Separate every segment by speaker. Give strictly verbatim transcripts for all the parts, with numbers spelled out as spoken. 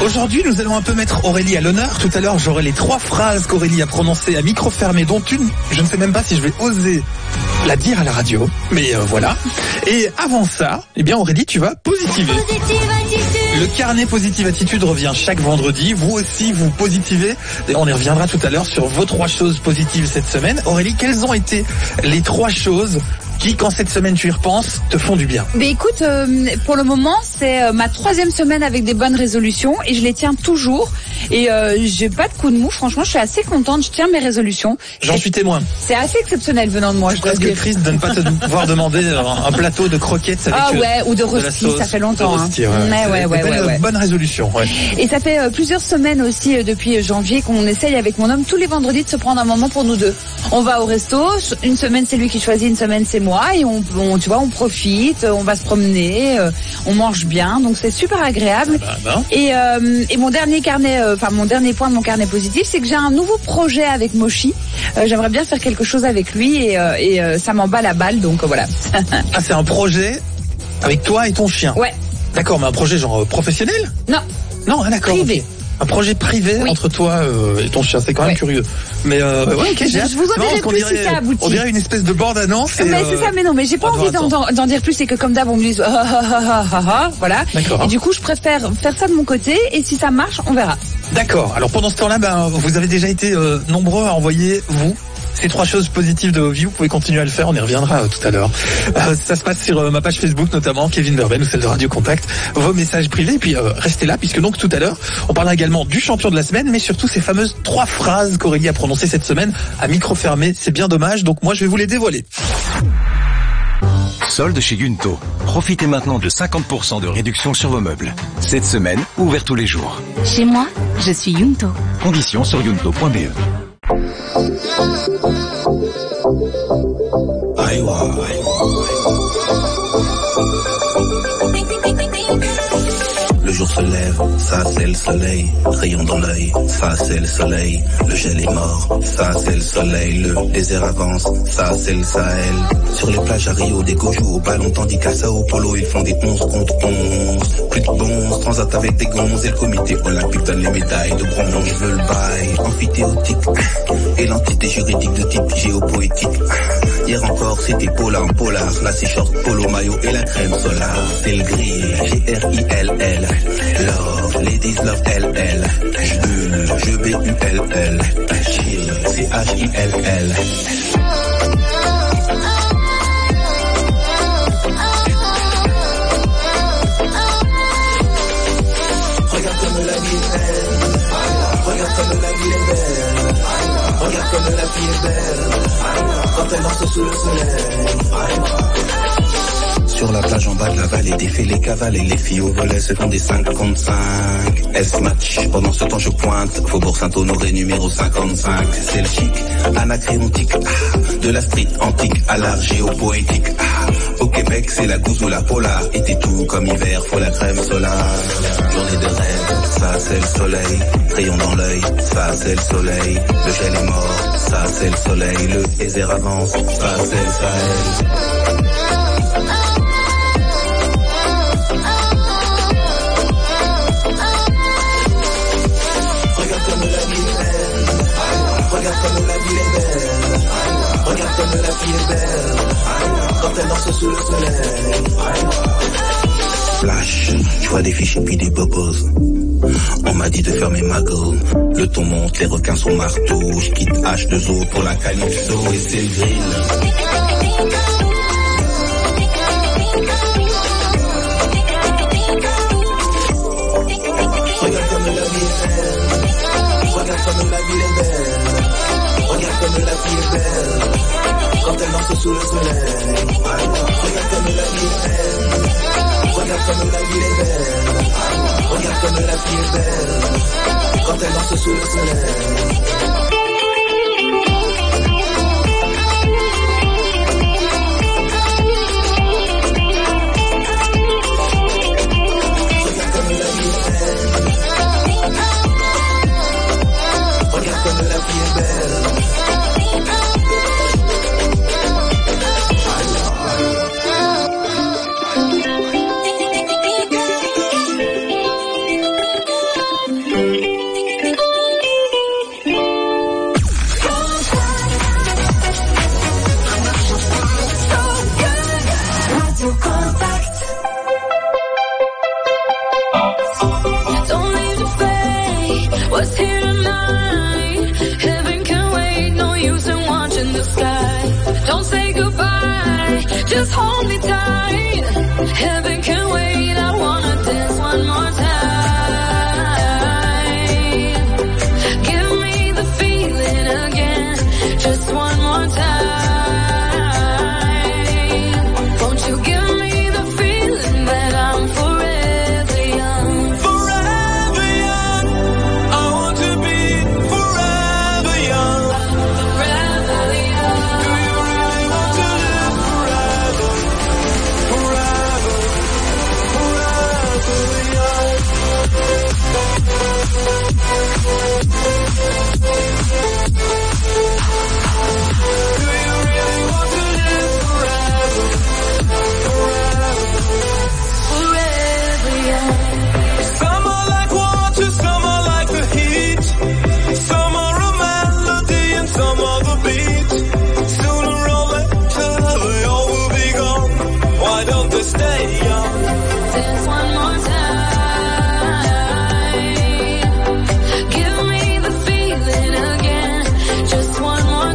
Speaker 1: Aujourd'hui, nous allons un peu mettre Aurélie à l'honneur. Tout à l'heure, j'aurai les trois phrases qu'Aurélie a prononcées à micro fermé, dont une, je ne sais même pas si je vais oser la dire à la radio, mais euh, voilà. Et avant ça, eh bien Aurélie, tu vas positiver.
Speaker 2: Positive attitude.
Speaker 1: Le carnet Positive Attitude revient chaque vendredi. Vous aussi, vous positivez. Et on y reviendra tout à l'heure sur vos trois choses positives cette semaine. Aurélie, quelles ont été les trois choses qui, quand cette semaine tu y repenses, te font du bien?
Speaker 3: Mais écoute, euh, pour le moment, c'est euh, ma troisième semaine avec des bonnes résolutions et je les tiens toujours. Et euh, j'ai pas de coup de mou. Franchement, je suis assez contente. Je tiens mes résolutions.
Speaker 1: J'en suis témoin.
Speaker 3: C'est assez exceptionnel venant de moi.
Speaker 1: Je
Speaker 3: Je dois
Speaker 1: presque
Speaker 3: dire.
Speaker 1: triste de ne pas te devoir demander un, un plateau de croquettes avec
Speaker 3: Ah
Speaker 1: euh,
Speaker 3: ouais, ou de
Speaker 1: de la
Speaker 3: rosti,
Speaker 1: sauce,
Speaker 3: ça fait longtemps.
Speaker 1: de
Speaker 3: Hein.
Speaker 1: rosti, ouais.
Speaker 3: Ouais,
Speaker 1: C'est
Speaker 3: ouais,
Speaker 1: des
Speaker 3: ouais,
Speaker 1: belles,
Speaker 3: ouais, ouais.
Speaker 1: bonne résolution. Ouais.
Speaker 3: Et ça fait euh, plusieurs semaines aussi, euh, depuis janvier, qu'on essaye avec mon homme tous les vendredis de se prendre un moment pour nous deux. On va au resto. Une semaine c'est lui qui choisit, une semaine c'est moi, et on, on tu vois, on profite, on va se promener, euh, on mange bien, donc c'est super agréable.
Speaker 1: Bah, bah.
Speaker 3: Et, euh, et mon dernier carnet, enfin euh, mon dernier point de mon carnet positif, c'est que j'ai un nouveau projet avec Moshi. Euh, J'aimerais bien faire quelque chose avec lui et, euh, et euh, ça m'emballe à balle, donc euh, voilà.
Speaker 1: Ah, c'est un projet avec toi et ton chien.
Speaker 3: Ouais.
Speaker 1: D'accord, mais un projet genre euh, professionnel?
Speaker 3: Non.
Speaker 1: Non, ah, d'accord.
Speaker 3: Privé.
Speaker 1: ok. Un projet privé
Speaker 3: Oui.
Speaker 1: entre toi euh, et ton chien, c'est quand même
Speaker 3: Ouais.
Speaker 1: curieux. Mais euh, ouais, ok, j'ai hâte.
Speaker 3: Je vous en
Speaker 1: C'est marrant
Speaker 3: dirai
Speaker 1: qu'on
Speaker 3: plus
Speaker 1: dirait,
Speaker 3: si ça aboutit.
Speaker 1: On dirait une espèce de bande-annonce. et,
Speaker 3: Mais
Speaker 1: euh,
Speaker 3: c'est ça, mais non, mais j'ai pas
Speaker 1: on
Speaker 3: envie
Speaker 1: devra
Speaker 3: d'en, d'en- d'en dire plus, c'est que comme d'hab on me dit ah, ah, ah, ah, ah, ah, voilà.
Speaker 1: D'accord.
Speaker 3: Et du coup je préfère faire ça de mon côté et si ça marche, on verra.
Speaker 1: D'accord. Alors pendant ce temps-là, ben, vous avez déjà été euh, nombreux à envoyer, vous, ces trois choses positives de vos vies. Vous pouvez continuer à le faire, on y reviendra euh, tout à l'heure. Euh, ça se passe sur euh, ma page Facebook notamment, Kevin Verben ou celle de Radio Contact. Vos messages privés, et puis euh, restez là, puisque donc tout à l'heure, on parlera également du champion de la semaine, mais surtout ces fameuses trois phrases qu'Aurélie a prononcées cette semaine à micro fermé. C'est bien dommage, donc moi je vais vous les dévoiler.
Speaker 4: Solde chez Yunto. Profitez maintenant de cinquante pour cent de réduction sur vos meubles. Cette semaine, ouvert tous les jours.
Speaker 2: Chez moi, je suis Yunto.
Speaker 4: Conditions sur yunto point b e.
Speaker 5: Le jour se lève, ça c'est le soleil, rayon dans l'œil, ça c'est le soleil, le gel est mort, ça c'est le soleil, le désert avance, ça c'est le Sahel. Sur les plages à Rio, des go jouent au ballon, tandis qu'à Sao Paulo, ils font des onze contre onze. Plus de bons, transat avec des gonzes, et le comité olympique donne les médailles de bronze. Je veux le bail, amphithéotique, et l'entité juridique de type géopoétique. Hier encore c'était polar en polar, là c'est short, polo, maillot et la crème solaire. C'est le gris, G R I L L. Love, ladies love L L. J'bulle, je B U L L. Chill, C H I L L. Regarde comme la vie est belle. Regarde comme la vie est belle. Regarde comme la vie est belle. Quand elle danse sous le soleil. Sur la plage en bas de la vallée, défait les cavales et les filles au volet se font des cinq contre cinq. S-match, pendant ce temps je pointe, Faubourg Saint-Honoré numéro cinquante-cinq. C'est le chic, anacréontique, ah, de la street antique à l'art géopoétique. Ah, au Québec c'est la gousse ou la polar, été tout comme hiver, faut la crème solaire. Journée de rêve, ça c'est le soleil, rayon dans l'œil, ça c'est le soleil. Le gel est mort, ça c'est le soleil, le désert avance, ça c'est le Sahel. Regarde comme la vie est belle. Regarde comme la vie est belle. Quand elle danse sous le soleil. Flash, je vois des fiches et puis des bobos. On m'a dit de fermer ma gueule. Le ton monte, les requins sont marteaux. Je quitte H deux O pour la calypso et c'est le grill. Regarde comme la vie est belle. Regarde comme la vie est belle. Regarde comme la vie est belle. Quand elle danse sous le soleil. Regarde comme la vie est belle. Regarde comme la vie est belle. Regarde comme la vie est belle. Quand elle danse sous le soleil.
Speaker 6: Just hold me tight. Heaven can wait. I wanna dance one more time. Give me the feeling again. Just one more time. Won't you give me the feeling that I'm forever young?
Speaker 5: Forever young. I want to be forever young.
Speaker 6: Forever young.
Speaker 5: Do you really want to live forever? Forever, forever young. Do you really want to live forever? Forever.
Speaker 6: Forever young.
Speaker 5: Some are like water, some are like the heat. Some are a melody and some are the beat. Sooner or later they all will be gone. Why don't they stay young?
Speaker 6: Dance one more time. Give me the feeling again. Just one more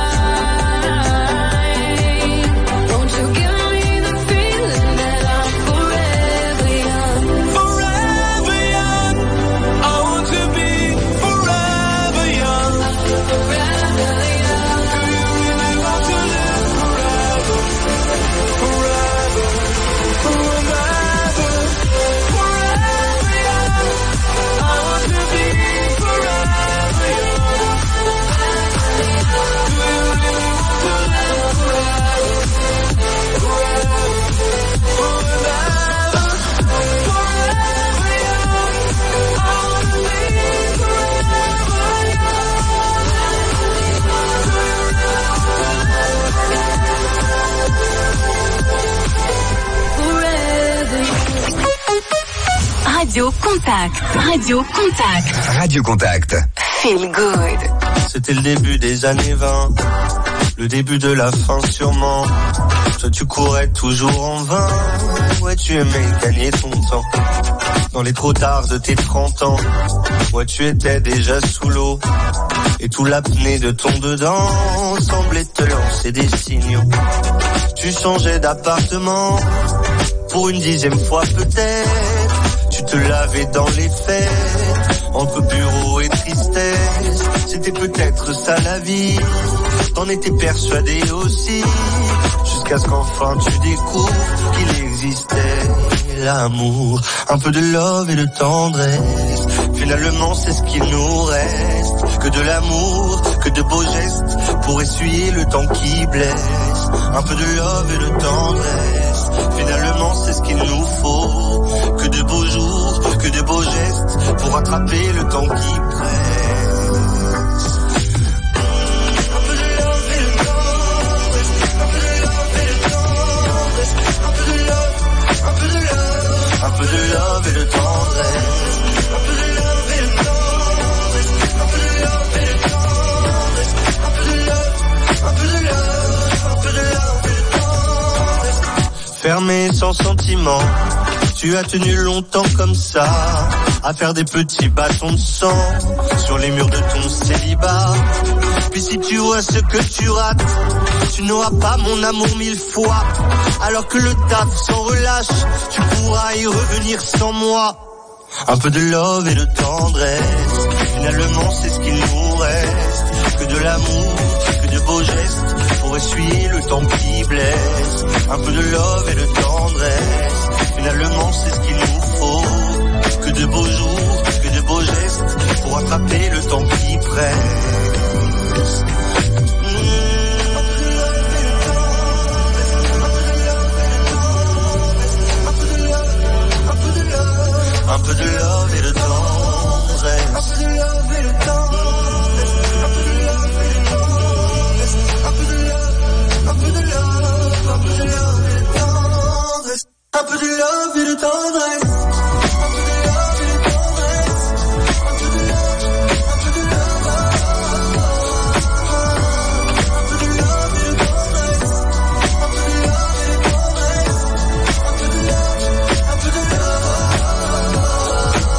Speaker 6: time. Won't you give me the feeling that I'm forever young?
Speaker 5: Forever young. I want to be forever young.
Speaker 6: Forever young.
Speaker 5: Do you really want to live forever? Forever, forever, forever young. I want to be forever young. Do you really want to live forever? Forever, forever, forever young. I want to be forever
Speaker 6: Forever young.
Speaker 2: Radio Contact. Radio Contact.
Speaker 4: Radio Contact.
Speaker 2: Feel good.
Speaker 7: C'était le début des années vingt, le début de la fin sûrement. Toi tu courais toujours en vain, ouais tu aimais gagner ton temps. Dans les trop tard de tes trente ans, ouais tu étais déjà sous l'eau. Et tout l'apnée de ton dedans semblait te lancer des signaux. Tu changeais d'appartement, pour une dixième fois peut-être. Tu te lavais dans les fêtes, entre bureau et tristesse. C'était peut-être ça la vie, t'en étais persuadé aussi. Jusqu'à ce qu'enfin tu découvres qu'il existait l'amour. Un peu de love et de tendresse, finalement c'est ce qu'il nous reste. Que de l'amour, que de beaux gestes, pour essuyer le temps qui blesse. Un peu de love et de tendresse, finalement c'est ce qu'il nous faut. Que de beaux jours, que de beaux gestes, pour rattraper le temps qui presse. Un peu de love et de tendresse, un peu de love et de tendresse, un peu de love, un peu de love, un peu de love et de tendresse, un peu de love et de tendresse, un peu de love et de tendresse, un peu de love, un peu de love, un peu de love et de tendresse. Fermé sans sentiment, tu as tenu longtemps comme ça, à faire des petits bâtons de sang sur les murs de ton célibat. Puis si tu vois ce que tu rates, tu n'auras pas mon amour mille fois. Alors que le taf s'en relâche, tu pourras y revenir sans moi. Un peu de love et de tendresse, finalement c'est ce qu'il nous reste. Que de l'amour, que de beaux gestes, pour essuyer le temps qui blesse. Un peu de love et de tendresse, finalement c'est ce qu'il nous faut. Que de beaux jours, que de beaux gestes, pour attraper le temps qui presse. Un peu de love et de tendresse, un peu de love et de tendresse,